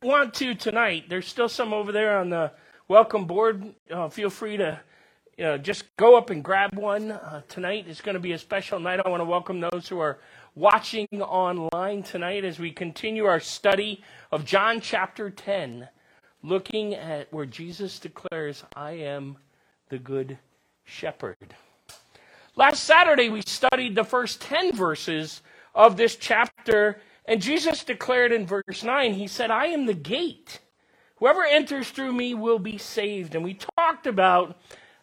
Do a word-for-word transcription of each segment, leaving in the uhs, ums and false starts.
want to tonight, there's still some over there on the welcome board. Uh, feel free to you know, just go up and grab one. Uh, tonight is going to be a special night. I want to welcome those who are watching online tonight as we continue our study of John chapter ten, looking at where Jesus declares, I am the good shepherd. Last Saturday, we studied the first ten verses of this chapter, and Jesus declared in verse nine, he said, I am the gate. Whoever enters through me will be saved. And we talked about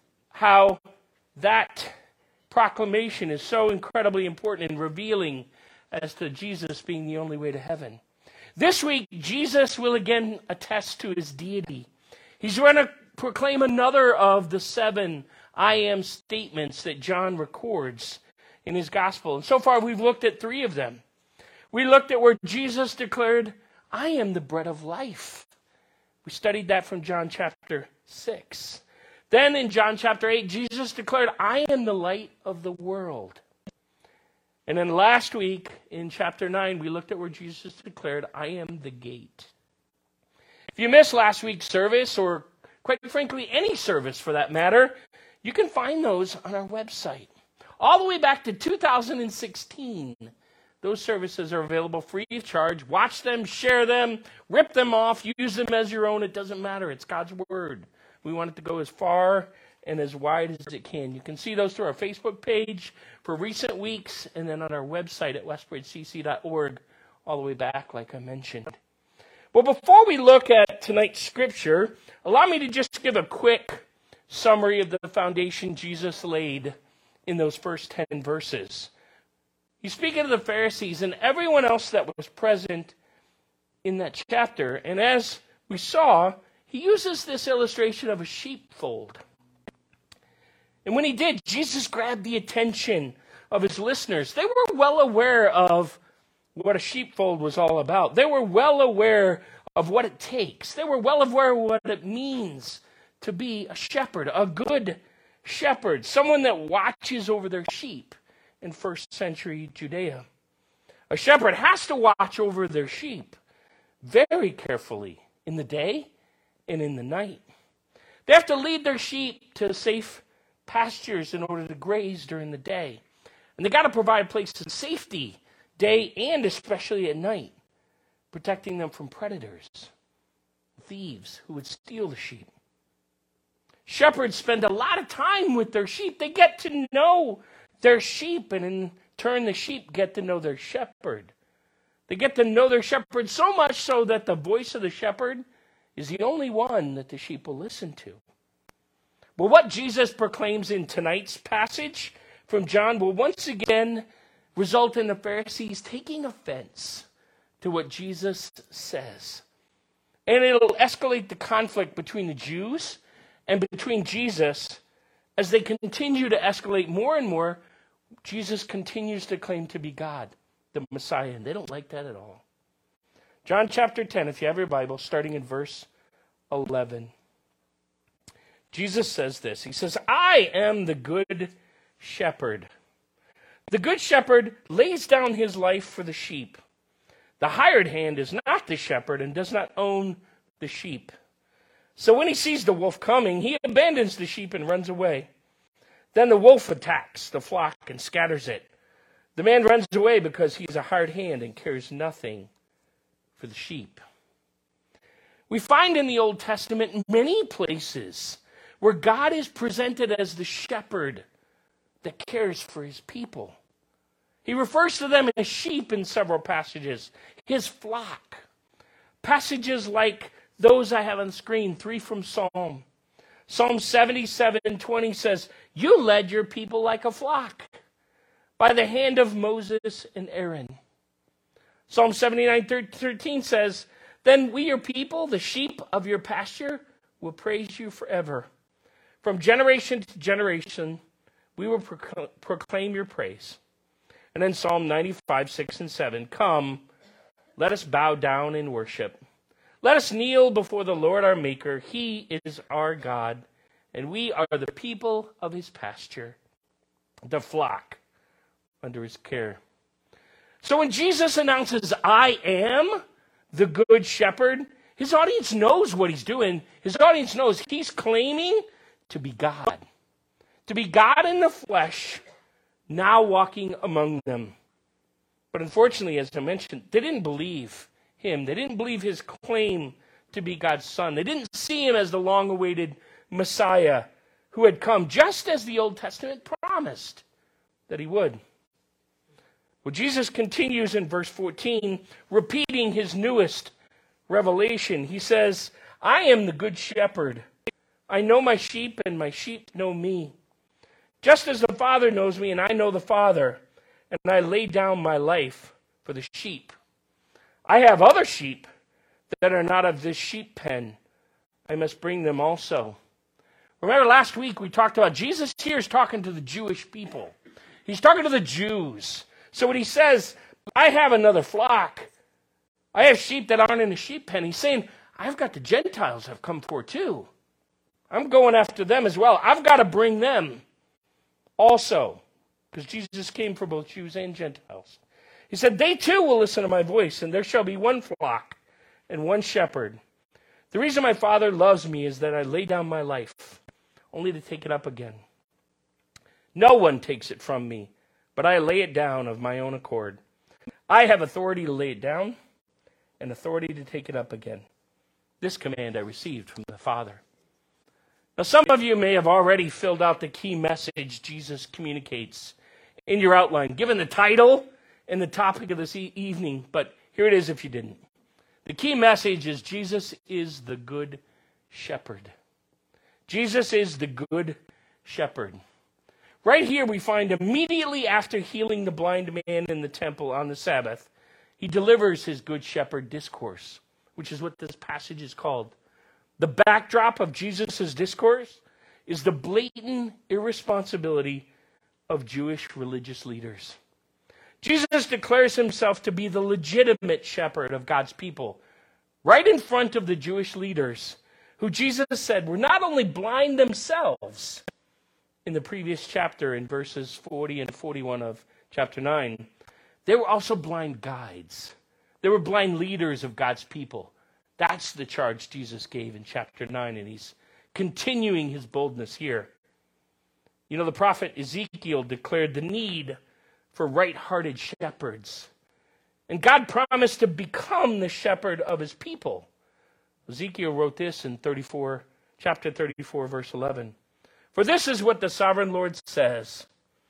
how that proclamation is so incredibly important and revealing as to Jesus being the only way to heaven. This week, Jesus will again attest to his deity. He's going to proclaim another of the seven I am statements that John records in his gospel. And so far, we've looked at three of them. We looked at where Jesus declared, I am the bread of life. We studied that from John chapter six. Then in John chapter eight, Jesus declared, I am the light of the world. And then last week in chapter nine, we looked at where Jesus declared, I am the gate. If you missed last week's service, or quite frankly, any service for that matter, you can find those on our website. All the way back to two thousand sixteen. Those services are available free of charge. Watch them, share them, rip them off, use them as your own. It doesn't matter. It's God's word. We want it to go as far and as wide as it can. You can see those through our Facebook page for recent weeks, and then on our website at westbridge c c dot org, all the way back, like I mentioned. Well, before we look at tonight's scripture, allow me to just give a quick summary of the foundation Jesus laid in those first ten verses. He's speaking to the Pharisees and everyone else that was present in that chapter. And as we saw, he uses this illustration of a sheepfold. And when he did, Jesus grabbed the attention of his listeners. They were well aware of what a sheepfold was all about. They were well aware of what it takes. They were well aware of what it means to be a shepherd, a good shepherd, someone that watches over their sheep in first century Judea. A shepherd has to watch over their sheep very carefully in the day and in the night. They have to lead their sheep to safe pastures in order to graze during the day. And they got to provide places of safety day and especially at night, protecting them from predators, thieves who would steal the sheep. Shepherds spend a lot of time with their sheep. They get to know their sheep, and in turn, the sheep get to know their shepherd. They get to know their shepherd so much so that the voice of the shepherd is the only one that the sheep will listen to. Well, what Jesus proclaims in tonight's passage from John will once again result in the Pharisees taking offense to what Jesus says. And it'll escalate the conflict between the Jews and between Jesus. As they continue to escalate more and more, Jesus continues to claim to be God, the Messiah, and they don't like that at all. John chapter ten, if you have your Bible, starting in verse eleven. Jesus says this. He says, I am the good shepherd. The good shepherd lays down his life for the sheep. The hired hand is not the shepherd and does not own the sheep. So when he sees the wolf coming, he abandons the sheep and runs away. Then the wolf attacks the flock and scatters it. The man runs away because he's a hired hand and cares nothing for the sheep. We find in the Old Testament many places where God is presented as the shepherd that cares for his people. He refers to them as sheep in several passages, his flock. Passages like those I have on the screen, three from Psalm. Psalm seventy-seven twenty says, you led your people like a flock by the hand of Moses and Aaron. Psalm seventy-nine thirteen says, then we, your people, the sheep of your pasture, will praise you forever. From generation to generation, we will procl- proclaim your praise. And then Psalm ninety-five, six and seven, come, let us bow down in worship. Let us kneel before the Lord our Maker. He is our God, and we are the people of his pasture, the flock under his care. So when Jesus announces, I am the good shepherd, His audience knows what he's doing. His audience knows he's claiming to be God. To be God in the flesh, now walking among them. But unfortunately, as I mentioned, they didn't believe him. They didn't believe his claim to be God's son. They didn't see him as the long-awaited Messiah who had come just as the Old Testament promised that he would. Well, Jesus continues in verse fourteen, repeating his newest revelation. He says, I am the good shepherd. I know my sheep, and my sheep know me. Just as the Father knows me, and I know the Father, and I lay down my life for the sheep. I have other sheep that are not of this sheep pen. I must bring them also. Remember last week we talked about Jesus here is talking to the Jewish people. He's talking to the Jews. So when he says, I have another flock, I have sheep that aren't in a sheep pen, he's saying, I've got the Gentiles I've come for too. I'm going after them as well. I've got to bring them also. Because Jesus came for both Jews and Gentiles. He said, they too will listen to my voice, and there shall be one flock and one shepherd. The reason my Father loves me is that I lay down my life, only to take it up again. No one takes it from me, but I lay it down of my own accord. I have authority to lay it down and authority to take it up again. This command I received from the Father. Now, some of you may have already filled out the key message Jesus communicates in your outline, given the title and the topic of this e- evening, but here it is if you didn't. The key message is Jesus is the good shepherd. Jesus is the good shepherd. Right here we find immediately after healing the blind man in the temple on the Sabbath, he delivers his good shepherd discourse, which is what this passage is called. The backdrop of Jesus' discourse is the blatant irresponsibility of Jewish religious leaders. Jesus declares himself to be the legitimate shepherd of God's people, right in front of the Jewish leaders, who Jesus said were not only blind themselves in the previous chapter in verses forty and forty-one of chapter nine, they were also blind guides. They were blind leaders of God's people. That's the charge Jesus gave in chapter nine, and he's continuing his boldness here. You know, the prophet Ezekiel declared the need for right-hearted shepherds. And God promised to become the shepherd of his people. Ezekiel wrote this in thirty-four, chapter thirty-four, verse eleven. For this is what the sovereign Lord says,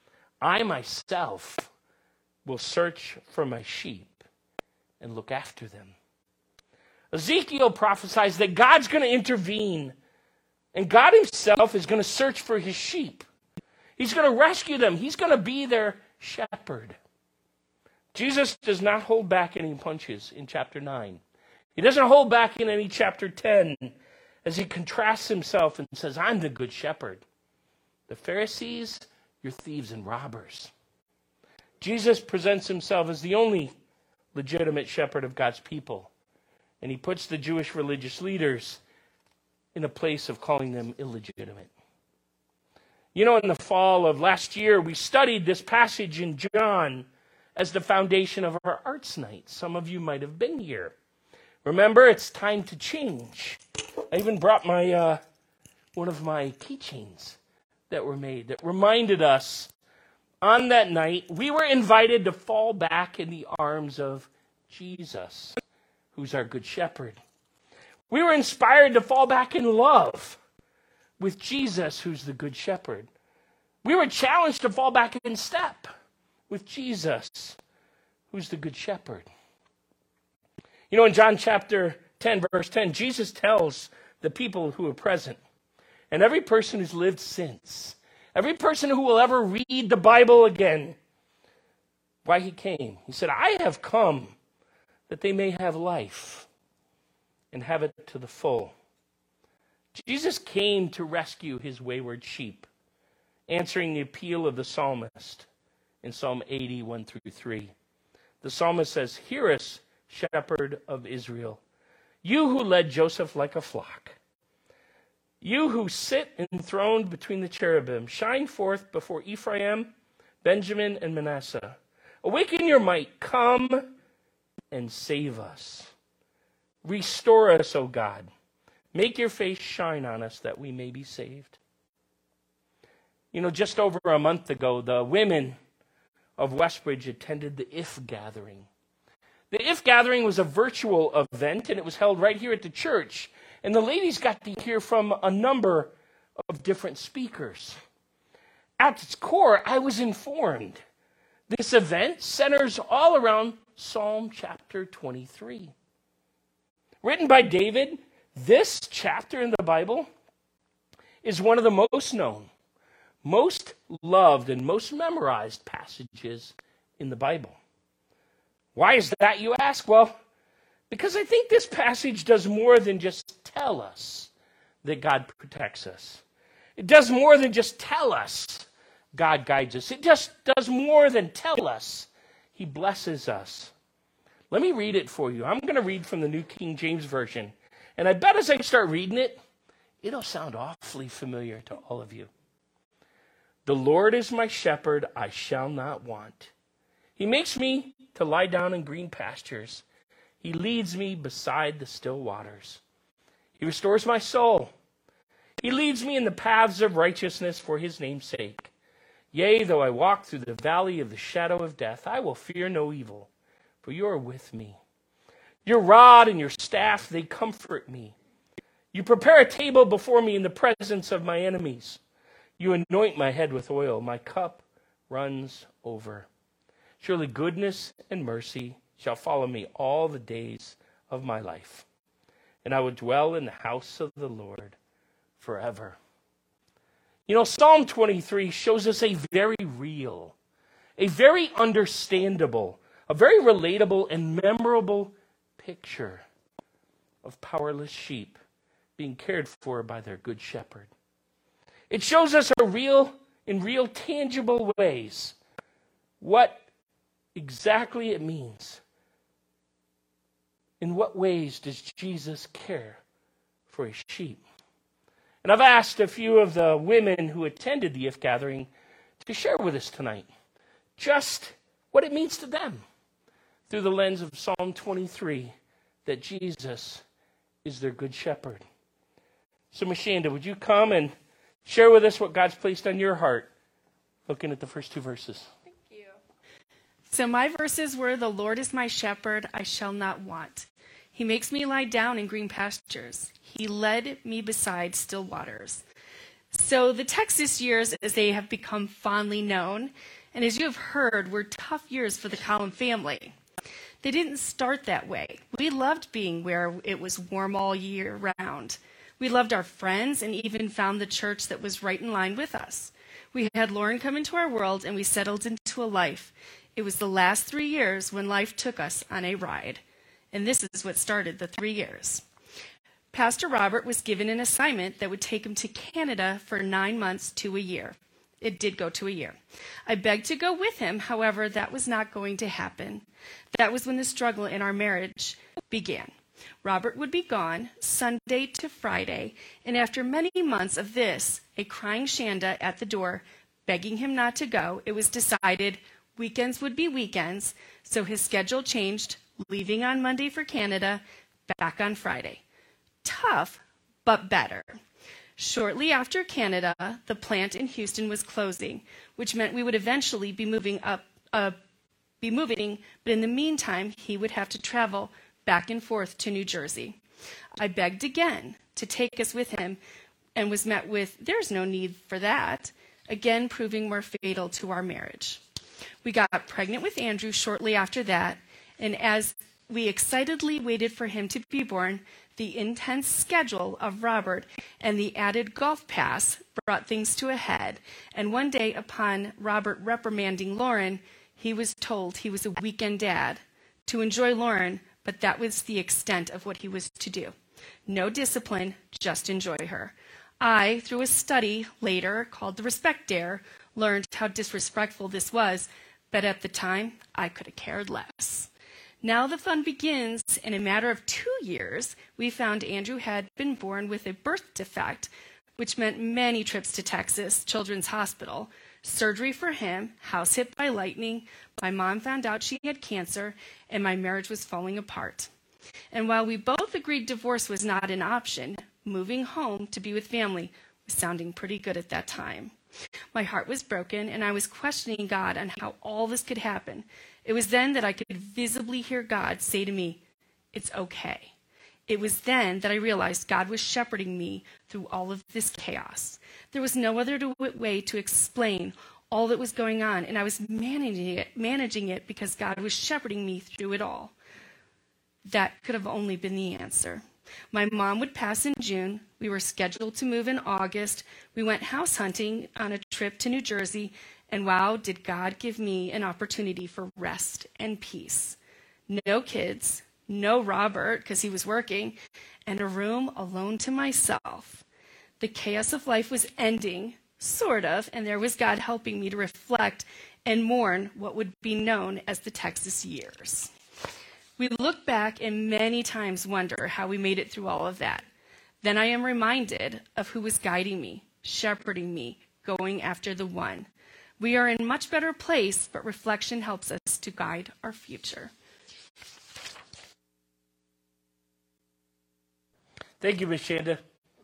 I myself will search for my sheep and look after them. Ezekiel prophesies that God's going to intervene, and God himself is going to search for his sheep. He's going to rescue them. He's going to be their shepherd. Jesus does not hold back any punches in chapter nine. He doesn't hold back in any chapter ten as he contrasts himself and says, I'm the good shepherd. The Pharisees, you're thieves and robbers. Jesus presents himself as the only legitimate shepherd of God's people. And he puts the Jewish religious leaders in a place of calling them illegitimate. You know, in the fall of last year, we studied this passage in John as the foundation of our arts night. Some of you might have been here. Remember, it's time to change. I even brought my uh, one of my keychains that were made that reminded us on that night we were invited to fall back in the arms of Jesus, who's our good shepherd. We were inspired to fall back in love with Jesus, who's the good shepherd. We were challenged to fall back in step with Jesus, who's the good shepherd. You know, in John chapter ten, verse ten, Jesus tells the people who are present, and every person who's lived since, every person who will ever read the Bible again, why he came. He said, I have come that they may have life and have it to the full. Jesus came to rescue his wayward sheep, answering the appeal of the psalmist in Psalm eighty, one through three. The psalmist says, Hear us, shepherd of Israel, you who led Joseph like a flock. You who sit enthroned between the cherubim, shine forth before Ephraim, Benjamin, and Manasseh. Awaken your might, come and save us. Restore us, O God. Make your face shine on us that we may be saved. You know, just over a month ago, the women of Westbridge attended the I F Gathering. The I F Gathering was a virtual event, and it was held right here at the church. And the ladies got to hear from a number of different speakers. At its core, I was informed this event centers all around Psalm chapter twenty-three. Written by David, this chapter in the Bible is one of the most known, most loved, and most memorized passages in the Bible. Why is that, you ask? Well, because I think this passage does more than just tell us that God protects us. It does more than just tell us God guides us. It just does more than tell us he blesses us. Let me read it for you. I'm going to read from the New King James Version. And I bet as I start reading it, it'll sound awfully familiar to all of you. The Lord is my shepherd, I shall not want. He makes me to lie down in green pastures. He leads me beside the still waters. He restores my soul. He leads me in the paths of righteousness for his name's sake. Yea, though I walk through the valley of the shadow of death, I will fear no evil, for you are with me. Your rod and your staff, they comfort me. You prepare a table before me in the presence of my enemies. You anoint my head with oil. My cup runs over. Surely goodness and mercy shall follow me all the days of my life, and I will dwell in the house of the Lord forever. You know, Psalm twenty-three shows us a very real, a very understandable, a very relatable and memorable picture of powerless sheep being cared for by their good shepherd. It shows us a real, in real tangible ways, what exactly it means. In what ways does Jesus care for his sheep? And I've asked a few of the women who attended the I F Gathering to share with us tonight just what it means to them through the lens of Psalm twenty-three, that Jesus is their good shepherd. So, Mashanda, would you come and share with us what God's placed on your heart, looking at the first two verses? Thank you. So my verses were, the Lord is my shepherd, I shall not want. He makes me lie down in green pastures. He led me beside still waters. So the Texas years, as they have become fondly known, and as you have heard, were tough years for the Collin family. They didn't start that way. We loved being where it was warm all year round. We loved our friends and even found the church that was right in line with us. We had Lauren come into our world and we settled into a life. It was the last three years when life took us on a ride. And this is what started the three years. Pastor Robert was given an assignment that would take him to Canada for nine months to a year. It did go to a year. I begged to go with him, however, that was not going to happen. That was when the struggle in our marriage began. Robert would be gone Sunday to Friday, and after many months of this, a crying Shanda at the door, begging him not to go, it was decided weekends would be weekends, so his schedule changed, leaving on Monday for Canada, back on Friday. Tough, but better. Shortly after Canada, the plant in Houston was closing, which meant we would eventually be moving up, uh, be moving, but in the meantime, he would have to travel back and forth to New Jersey. I begged again to take us with him and was met with, there's no need for that, again proving more fatal to our marriage. We got pregnant with Andrew shortly after that, and as we excitedly waited for him to be born, the intense schedule of Robert and the added golf pass brought things to a head, and one day upon Robert reprimanding Lauren, he was told he was a weekend dad to enjoy Lauren, but that was the extent of what he was to do. No discipline, just enjoy her. I, through a study later called the Respect Dare, learned how disrespectful this was, but at the time, I could have cared less. Now the fun begins. In a matter of two years, we found Andrew had been born with a birth defect, which meant many trips to Texas Children's Hospital, surgery for him, house hit by lightning, my mom found out she had cancer, and my marriage was falling apart. And while we both agreed divorce was not an option, moving home to be with family was sounding pretty good at that time. My heart was broken, and I was questioning God on how all this could happen. It was then that I could visibly hear God say to me, "It's okay." It was then that I realized God was shepherding me through all of this chaos. There was no other to, way to explain all that was going on, and I was managing it, managing it because God was shepherding me through it all. That could have only been the answer. My mom would pass in June. We were scheduled to move in August. We went house hunting on a trip to New Jersey, and wow, did God give me an opportunity for rest and peace. No kids, no Robert, because he was working, and a room alone to myself. The chaos of life was ending, sort of, and there was God helping me to reflect and mourn what would be known as the Texas years. We look back and many times wonder how we made it through all of that. Then I am reminded of who was guiding me, shepherding me, going after the one. We are in a much better place, but reflection helps us to guide our future. Thank you, Miz Shanda.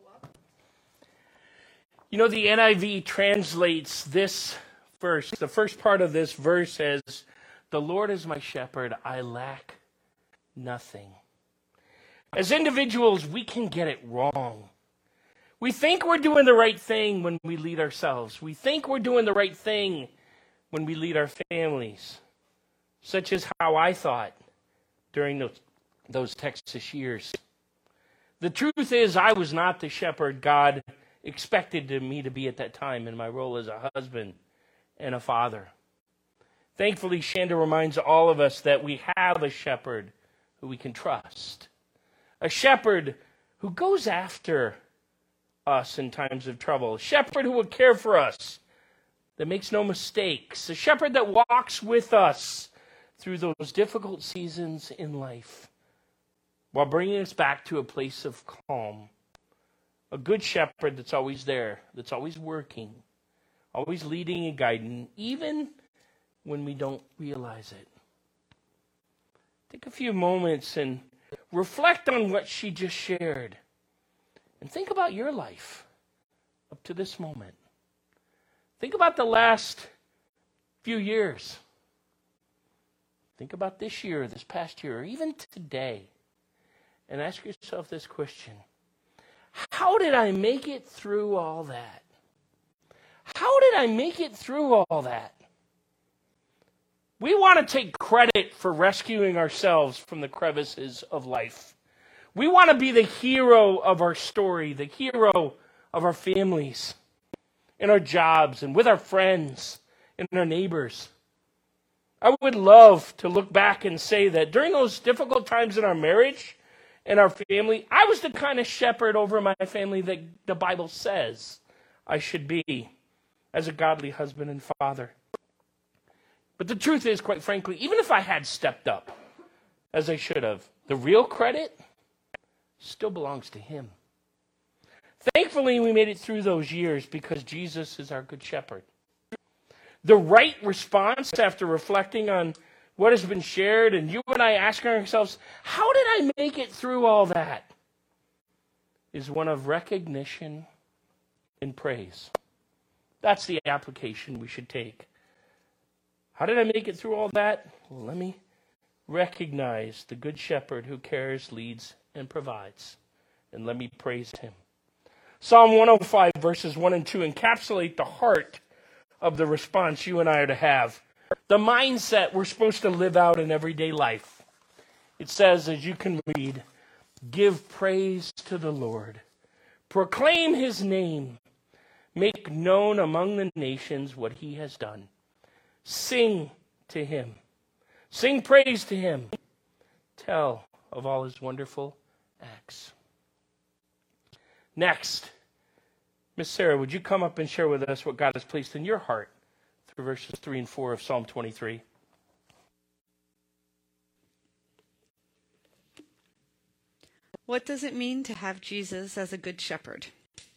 You know, the N I V translates this verse, the first part of this verse as, "The Lord is my shepherd, I lack nothing." As individuals, we can get it wrong. We think we're doing the right thing when we lead ourselves. We think we're doing the right thing when we lead our families, such as how I thought during those, those Texas years. The truth is, I was not the shepherd God expected me to be at that time in my role as a husband and a father. Thankfully, Shanda reminds all of us that we have a shepherd who we can trust. A shepherd who goes after us in times of trouble. A shepherd who will care for us, that makes no mistakes. A shepherd that walks with us through those difficult seasons in life while bringing us back to a place of calm. A good shepherd that's always there, that's always working, always leading and guiding, even when we don't realize it. Take a few moments and reflect on what she just shared. And think about your life up to this moment. Think about the last few years. Think about this year, this past year, or even today. And ask yourself this question. How did I make it through all that? How did I make it through all that? We want to take credit for rescuing ourselves from the crevices of life. We want to be the hero of our story, the hero of our families, in our jobs, and with our friends, and our neighbors. I would love to look back and say that during those difficult times in our marriage and our family, I was the kind of shepherd over my family that the Bible says I should be as a godly husband and father. But the truth is, quite frankly, even if I had stepped up as I should have, the real credit still belongs to him. Thankfully, we made it through those years because Jesus is our good shepherd. The right response after reflecting on what has been shared and you and I asking ourselves, how did I make it through all that? Is one of recognition and praise. That's the application we should take. How did I make it through all that? Well, let me recognize the good shepherd who cares, leads, and provides. And let me praise him. Psalm one oh five verses one and two encapsulate the heart of the response you and I are to have. The mindset we're supposed to live out in everyday life. It says, as you can read, give praise to the Lord. Proclaim his name. Make known among the nations what he has done. Sing to him. Sing praise to him. Tell of all his wonderful acts. Next, Miss Sarah, would you come up and share with us what God has placed in your heart through verses three and four of Psalm twenty-three? What does it mean to have Jesus as a good shepherd?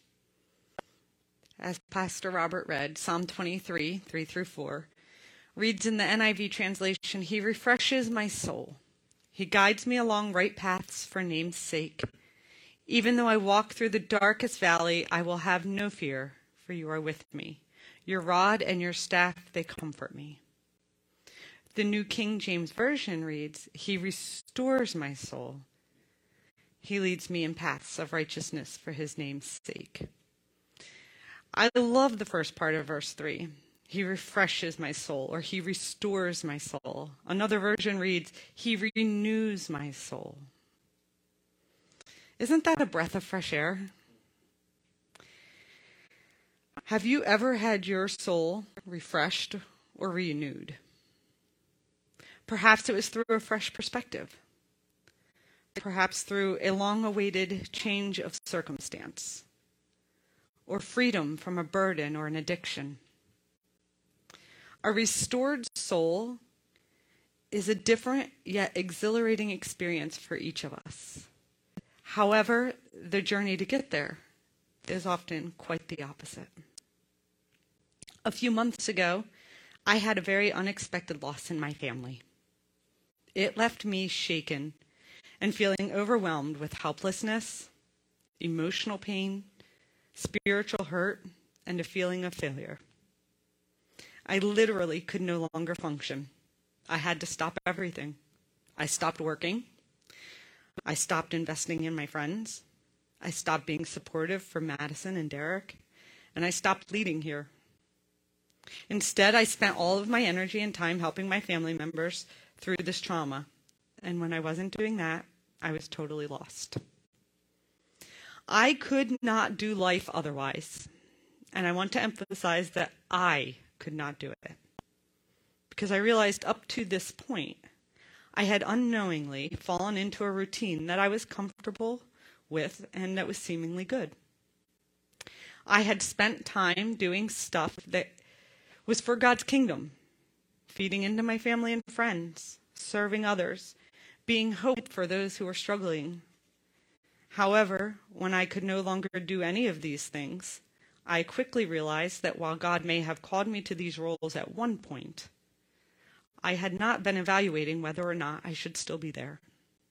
As Pastor Robert read, Psalm twenty-three, three through four, reads in the N I V translation, he refreshes my soul. He guides me along right paths for name's sake. Even though I walk through the darkest valley, I will have no fear, for you are with me. Your rod and your staff, they comfort me. The New King James Version reads, He restores my soul. He leads me in paths of righteousness for his name's sake. I love the first part of verse three. He refreshes my soul, or he restores my soul. Another version reads, he renews my soul. Isn't that a breath of fresh air? Have you ever had your soul refreshed or renewed? Perhaps it was through a fresh perspective. Perhaps through a long-awaited change of circumstance, or freedom from a burden or an addiction. A restored soul is a different yet exhilarating experience for each of us. However, the journey to get there is often quite the opposite. A few months ago, I had a very unexpected loss in my family. It left me shaken and feeling overwhelmed with helplessness, emotional pain, spiritual hurt, and a feeling of failure. I literally could no longer function. I had to stop everything. I stopped working. I stopped investing in my friends. I stopped being supportive for Madison and Derek. And I stopped leading here. Instead, I spent all of my energy and time helping my family members through this trauma. And when I wasn't doing that, I was totally lost. I could not do life otherwise. And I want to emphasize that I could not do it. Because I realized up to this point, I had unknowingly fallen into a routine that I was comfortable with and that was seemingly good. I had spent time doing stuff that was for God's kingdom, feeding into my family and friends, serving others, being hope for those who were struggling. However, when I could no longer do any of these things, I quickly realized that while God may have called me to these roles at one point, I had not been evaluating whether or not I should still be there.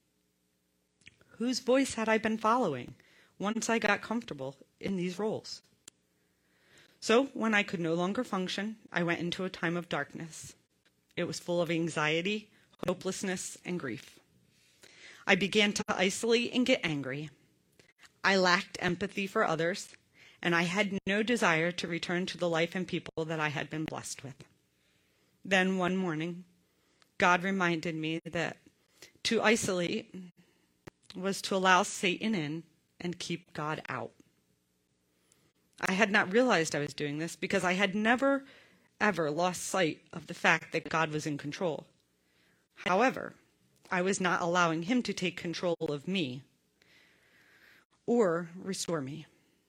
Whose voice had I been following once I got comfortable in these roles? So when I could no longer function, I went into a time of darkness. It was full of anxiety, hopelessness, and grief. I began to isolate and get angry. I lacked empathy for others, and I had no desire to return to the life and people that I had been blessed with. Then one morning, God reminded me that to isolate was to allow Satan in and keep God out. I had not realized I was doing this because I had never, ever lost sight of the fact that God was in control. However, I was not allowing him to take control of me or restore me.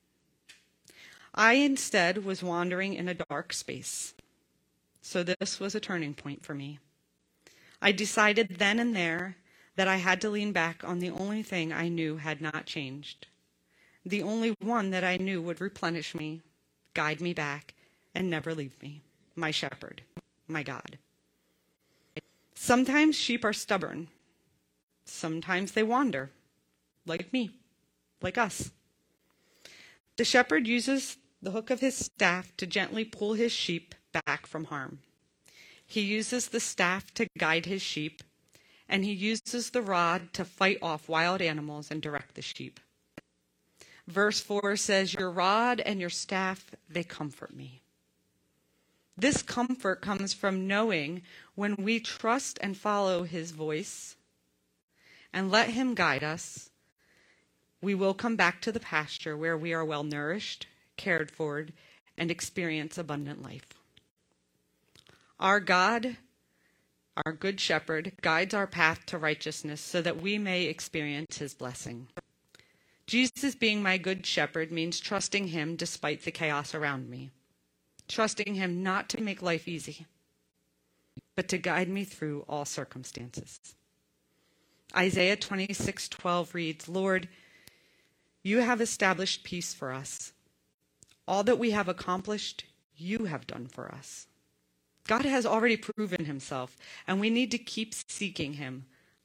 I instead was wandering in a dark space. So this was a turning point for me. I decided then and there that I had to lean back on the only thing I knew had not changed. The only one that I knew would replenish me, guide me back, and never leave me. My shepherd, my God. Sometimes sheep are stubborn. Sometimes they wander, like me, like us. The shepherd uses the hook of his staff to gently pull his sheep back from harm. He uses the staff to guide his sheep, and he uses the rod to fight off wild animals and direct the sheep. Verse four says, your rod and your staff, they comfort me. This comfort comes from knowing when we trust and follow his voice and let him guide us, we will come back to the pasture where we are well nourished, cared for, and experience abundant life. Our God, our good shepherd, guides our path to righteousness so that we may experience his blessing. Jesus being my good shepherd means trusting him despite the chaos around me. Trusting him not to make life easy, but to guide me through all circumstances. Isaiah twenty-six twelve reads, Lord, you have established peace for us. All that we have accomplished, you have done for us. God has already proven himself, and we need to keep seeking him,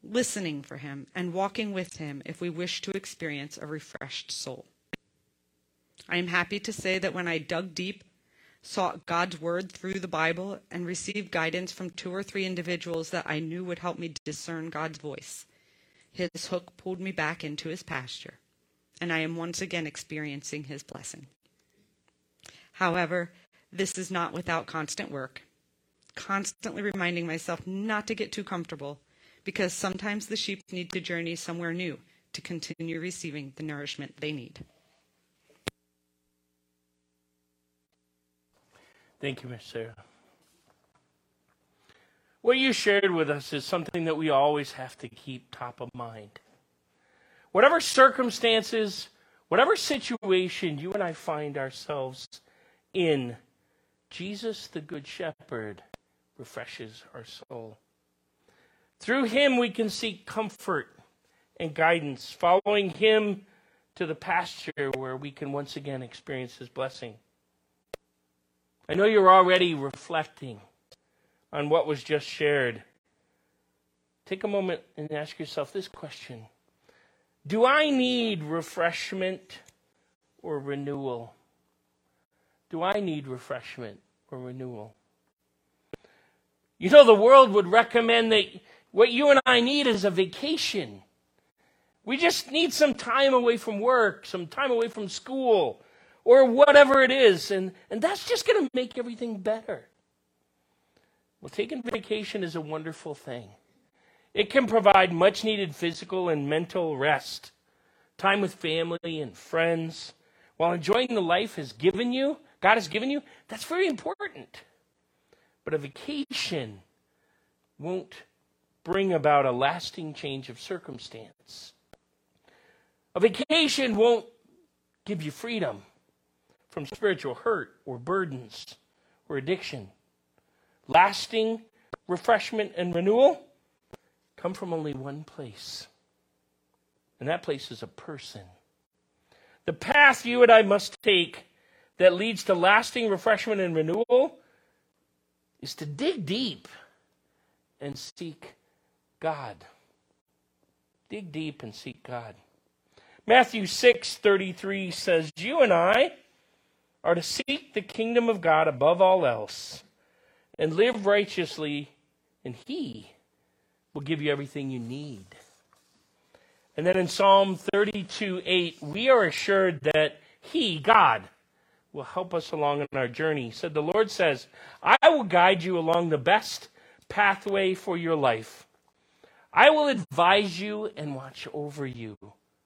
listening for him, and walking with him if we wish to experience a refreshed soul. I am happy to say that when I dug deep, sought God's word through the Bible, and received guidance from two or three individuals that I knew would help me discern God's voice, his hook pulled me back into his pasture, and I am once again experiencing his blessing. However, this is not without constant work, constantly reminding myself not to get too comfortable, because sometimes the sheep need to journey somewhere new to continue receiving the nourishment they need. Thank you, Miss Sarah. What you shared with us is something that we always have to keep top of mind. Whatever circumstances, whatever situation you and I find ourselves in, Jesus, the Good Shepherd, refreshes our soul. Through him we can seek comfort and guidance, following him to the pasture where we can once again experience his blessing. I know you're already reflecting on what was just shared. Take a moment and ask yourself this question. Do I need refreshment or renewal? Do I need refreshment or renewal? You know, the world would recommend that what you and I need is a vacation. We just need some time away from work, some time away from school, or whatever it is, and, and that's just going to make everything better. Well, taking vacation is a wonderful thing. It can provide much-needed physical and mental rest, time with family and friends, while enjoying the life has given you, God has given you. That's very important. But a vacation won't bring about a lasting change of circumstance. A vacation won't give you freedom from spiritual hurt or burdens or addiction. Lasting refreshment and renewal come from only one place. And that place is a person. The path you and I must take that leads to lasting refreshment and renewal is to dig deep and seek God. Dig deep and seek God. Matthew six thirty-three says, you and I are to seek the kingdom of God above all else and live righteously, and he will give you everything you need. And then in Psalm thirty-two eight, we are assured that he, God, will help us along in our journey. He said, the Lord says, I will guide you along the best pathway for your life. I will advise you and watch over you.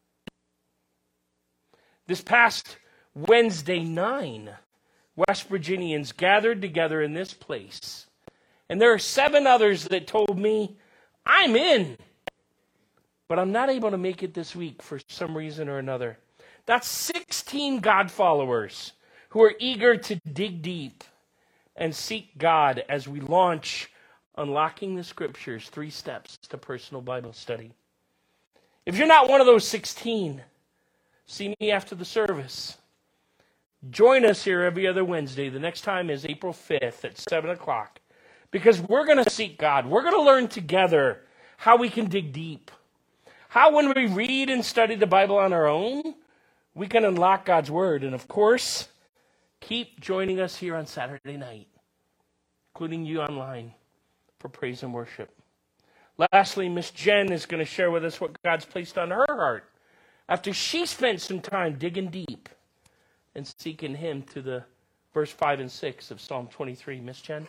This past Wednesday, nine West Virginians gathered together in this place. And there are seven others that told me, I'm in, but I'm not able to make it this week for some reason or another. That's sixteen God followers who are eager to dig deep and seek God as we launch Unlocking the Scriptures, Three Steps to Personal Bible Study. If you're not one of those sixteen, see me after the service. Join us here every other Wednesday. The next time is April fifth at seven o'clock. Because we're going to seek God. We're going to learn together how we can dig deep. How when we read and study the Bible on our own, we can unlock God's Word. And of course, keep joining us here on Saturday night, including you online, for praise and worship. Lastly, Miss Jen is going to share with us what God's placed on her heart after she spent some time digging deep and seeking him to the verse five and six of Psalm twenty-three. Miss Jen?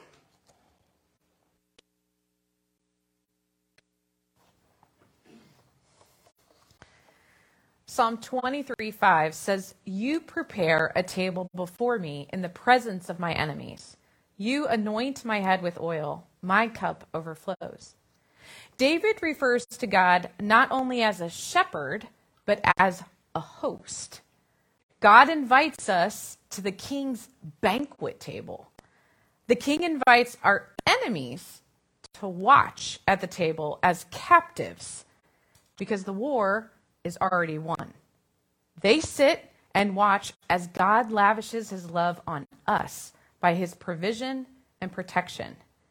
Psalm twenty-three five says, you prepare a table before me in the presence of my enemies. You anoint my head with oil. My cup overflows. David refers to God not only as a shepherd, but as a host. God invites us to the king's banquet table. The king invites our enemies to watch at the table as captives because the war is already won. They sit and watch as God lavishes his love on us by his provision and protection.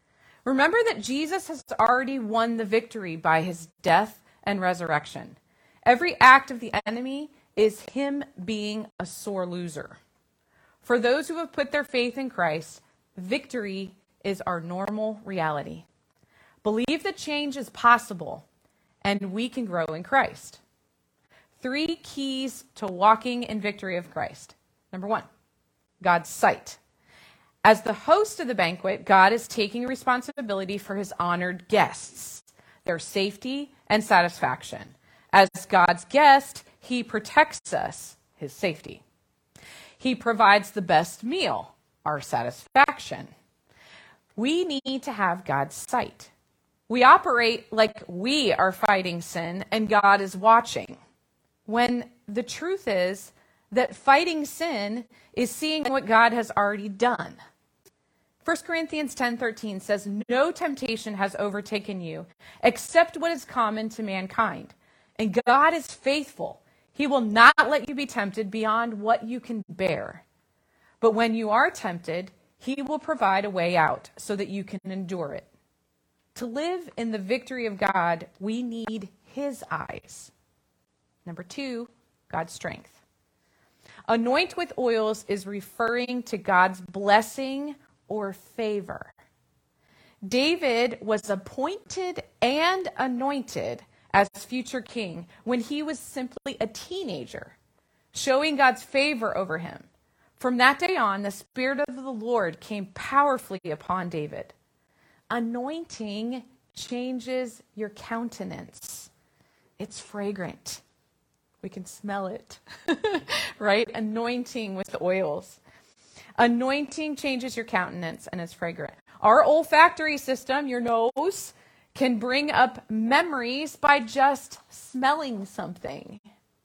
Remember that Jesus has already won the victory by his death and resurrection. Every act of the enemy is him being a sore loser. For those who have put their faith in Christ, victory is our normal reality. Believe that change is possible and we can grow in Christ. Three keys to walking in victory of Christ. Number one, God's sight. As the host of the banquet, God is taking responsibility for his honored guests, their safety and satisfaction. As God's guest, he protects us, his safety. He provides the best meal, our satisfaction. We need to have God's sight. We operate like we are fighting sin and God is watching, when the truth is that fighting sin is seeing what God has already done. First Corinthians ten thirteen says, "No temptation has overtaken you except what is common to mankind. And God is faithful. He will not let you be tempted beyond what you can bear. But when you are tempted, he will provide a way out so that you can endure it." To live in the victory of God, we need his eyes. Number two, God's strength. Anoint with oils is referring to God's blessing or favor. David was appointed and anointed as future king when he was simply a teenager, showing God's favor over him. From that day on, the Spirit of the Lord came powerfully upon David. Anointing changes your countenance. It's fragrant. We can smell it, right? Anointing with the oils. Anointing changes your countenance and is fragrant. Our olfactory system, your nose, can bring up memories by just smelling something.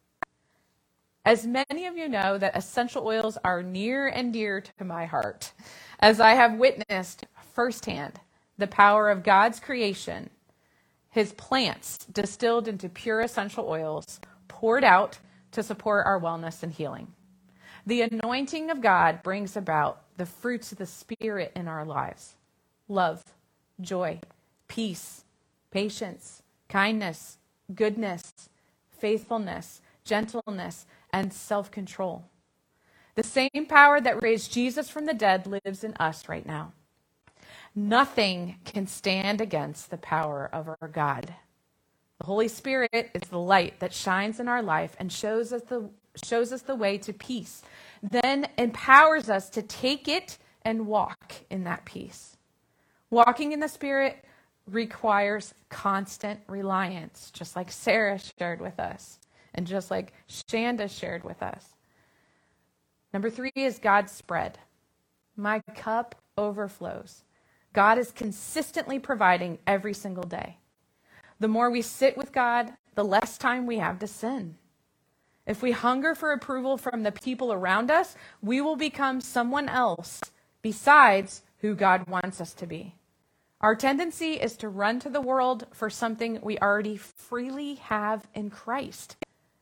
As many of you know, that essential oils are near and dear to my heart, as I have witnessed firsthand the power of God's creation, his plants distilled into pure essential oils, poured out to support our wellness and healing. The anointing of God brings about the fruits of the Spirit in our lives: love, joy, peace, patience, kindness, goodness, faithfulness, gentleness, and self-control. The same power that raised Jesus from the dead lives in us right now. Nothing can stand against the power of our God. The Holy Spirit is the light that shines in our life and shows us the shows us the way to peace, then empowers us to take it and walk in that peace. Walking in the Spirit requires constant reliance, just like Sarah shared with us, and just like Shanda shared with us. Number three is God's spread. My cup overflows. God is consistently providing every single day. The more we sit with God, the less time we have to sin. If we hunger for approval from the people around us, we will become someone else besides who God wants us to be. Our tendency is to run to the world for something we already freely have in Christ.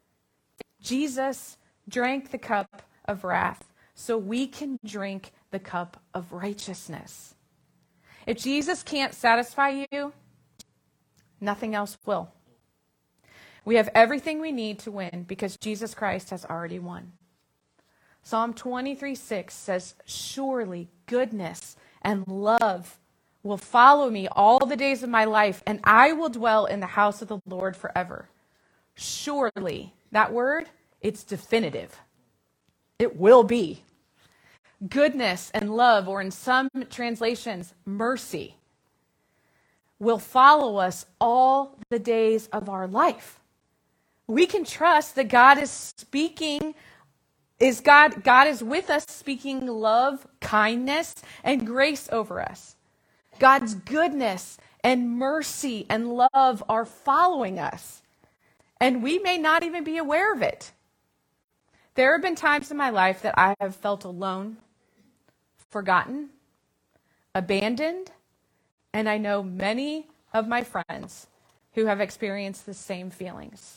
Jesus drank the cup of wrath so we can drink the cup of righteousness. If Jesus can't satisfy you, nothing else will. We have everything we need to win because Jesus Christ has already won. Psalm twenty-three six says, "Surely goodness and love will follow me all the days of my life, and I will dwell in the house of the Lord forever." Surely, that word, it's definitive. It will be. Goodness and love, or in some translations, mercy, will follow us all the days of our life. We can trust that God is speaking, is God, God is with us, speaking love, kindness, and grace over us. God's goodness and mercy and love are following us, and we may not even be aware of it. There have been times in my life that I have felt alone, forgotten, abandoned, and I know many of my friends who have experienced the same feelings.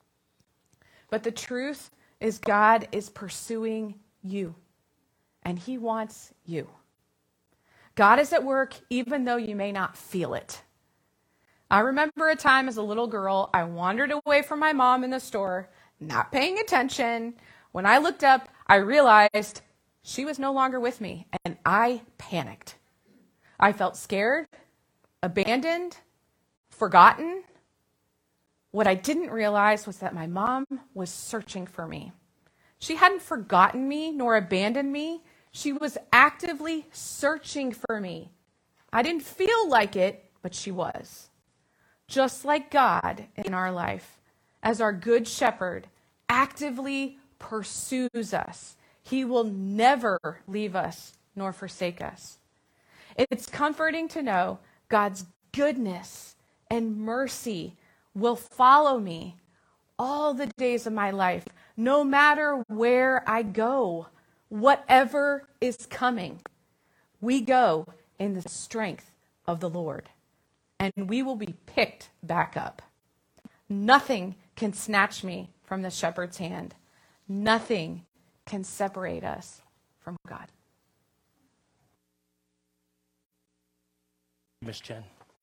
But the truth is, God is pursuing you, and he wants you. God is at work even though you may not feel it. I remember a time as a little girl, I wandered away from my mom in the store, not paying attention. When I looked up, I realized she was no longer with me, and I panicked. I felt scared, abandoned, forgotten. What I didn't realize was that my mom was searching for me. She hadn't forgotten me nor abandoned me. She was actively searching for me. I didn't feel like it, but she was. Just like God in our life, as our good shepherd, actively pursues us. He will never leave us nor forsake us. It's comforting to know God's goodness and mercy will follow me all the days of my life, no matter where I go, whatever is coming. We go in the strength of the Lord, and we will be picked back up. Nothing can snatch me from the shepherd's hand. Nothing can separate us from God. Miss Jen,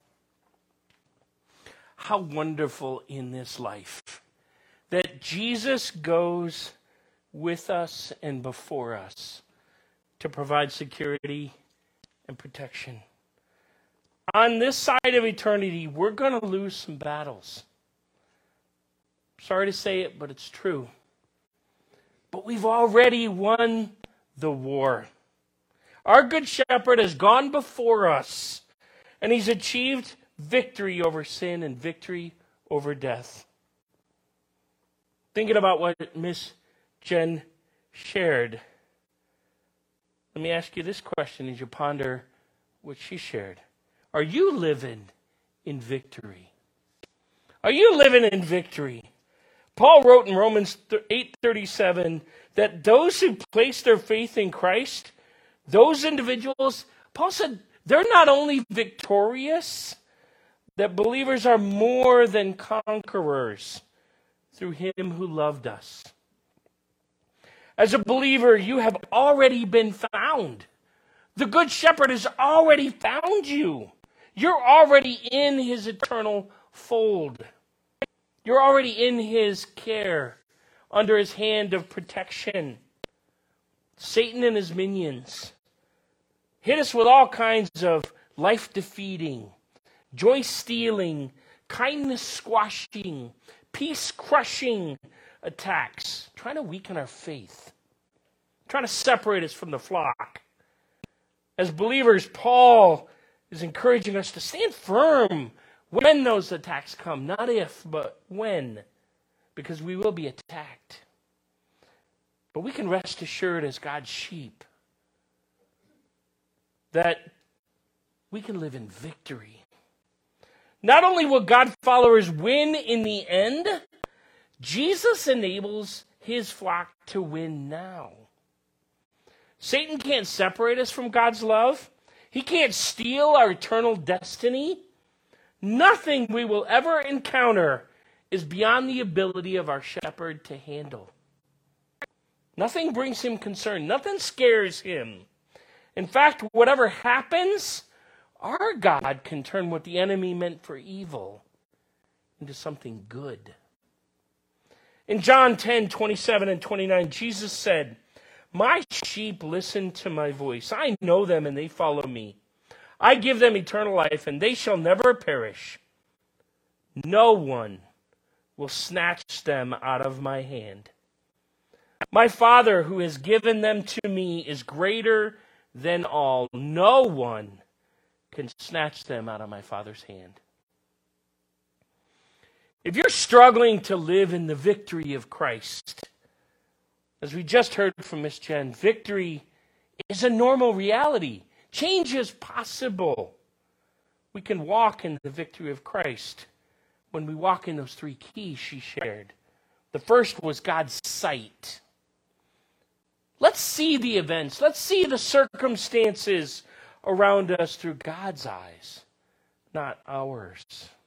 how wonderful in this life that Jesus goes with us and before us to provide security and protection. On this side of eternity, we're going to lose some battles. Sorry to say it, but it's true. But we've already won the war. Our good shepherd has gone before us, and he's achieved victory over sin and victory over death. Thinking about what Miss Jen shared, let me ask you this question as you ponder what she shared. Are you living in victory? Are you living in victory? Paul wrote in Romans eight thirty-seven that those who place their faith in Christ, those individuals, Paul said, they're not only victorious, that believers are more than conquerors through him who loved us. As a believer, you have already been found. The Good Shepherd has already found you. You're already in his eternal fold. You're already in his care, under his hand of protection. Satan and his minions hit us with all kinds of life-defeating, joy-stealing, kindness-squashing, peace-crushing attacks, trying to weaken our faith, trying to separate us from the flock. As believers, Paul is encouraging us to stand firm when those attacks come, not if, but when, because we will be attacked. But we can rest assured as God's sheep that we can live in victory. Not only will God followers win in the end, Jesus enables his flock to win now. Satan can't separate us from God's love. He can't steal our eternal destiny. Nothing we will ever encounter is beyond the ability of our shepherd to handle. Nothing brings him concern. Nothing scares him. In fact, whatever happens, our God can turn what the enemy meant for evil into something good. In John ten, twenty-seven and twenty-nine, Jesus said, "My sheep listen to my voice. I know them and they follow me. I give them eternal life and they shall never perish. No one will snatch them out of my hand. My Father who has given them to me is greater than all. No one can snatch them out of my Father's hand." If you're struggling to live in the victory of Christ, as we just heard from Miss Jen, victory is a normal reality. Change is possible. We can walk in the victory of Christ when we walk in those three keys she shared. The first was God's sight. Let's see the events. Let's see the circumstances around us through God's eyes, not ours.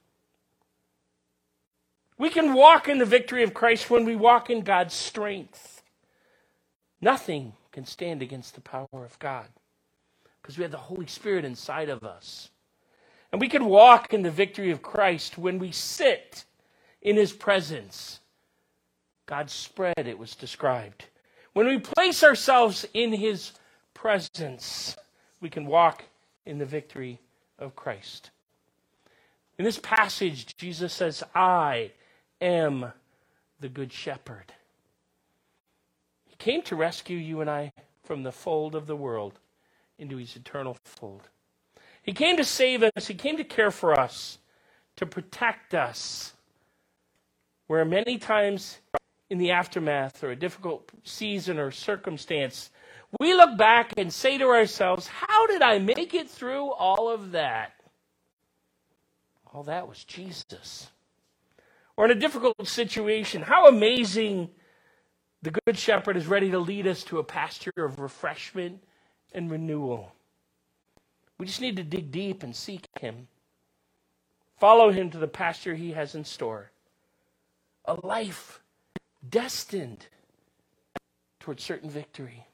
We can walk in the victory of Christ when we walk in God's strength. Nothing can stand against the power of God. because we have the Holy Spirit inside of us. And we can walk in the victory of Christ when we sit in his presence. God's spread, it was described. When we place ourselves in his presence, we can walk in the victory of Christ. In this passage, Jesus says, I am the good shepherd. He came to rescue you and I from the fold of the world into his eternal fold. He came to save us. He came to care for us, to protect us. Where many times in the aftermath or a difficult season or circumstance, we look back and say to ourselves, how did I make it through all of that? All that was Jesus. Or in a difficult situation, how amazing the Good Shepherd is ready to lead us to a pasture of refreshment and renewal. We just need to dig deep and seek him. Follow him to the pasture he has in store. A life destined towards certain victory.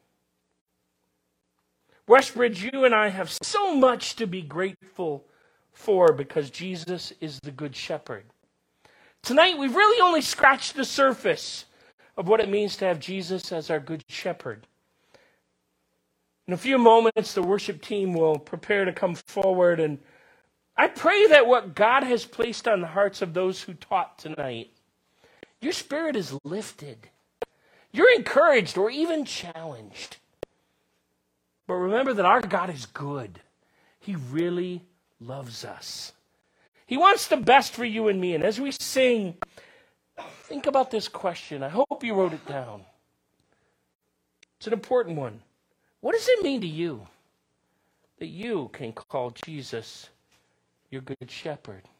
Westbridge, you and I have so much to be grateful for because Jesus is the Good Shepherd. Tonight, we've really only scratched the surface of what it means to have Jesus as our Good Shepherd. In a few moments, the worship team will prepare to come forward, and I pray that what God has placed on the hearts of those who taught tonight, your spirit is lifted. You're encouraged or even challenged. But remember that our God is good. He really loves us. He wants the best for you and me. And as we sing, think about this question. I hope you wrote it down. It's an important one. What does it mean to you that you can call Jesus your good shepherd?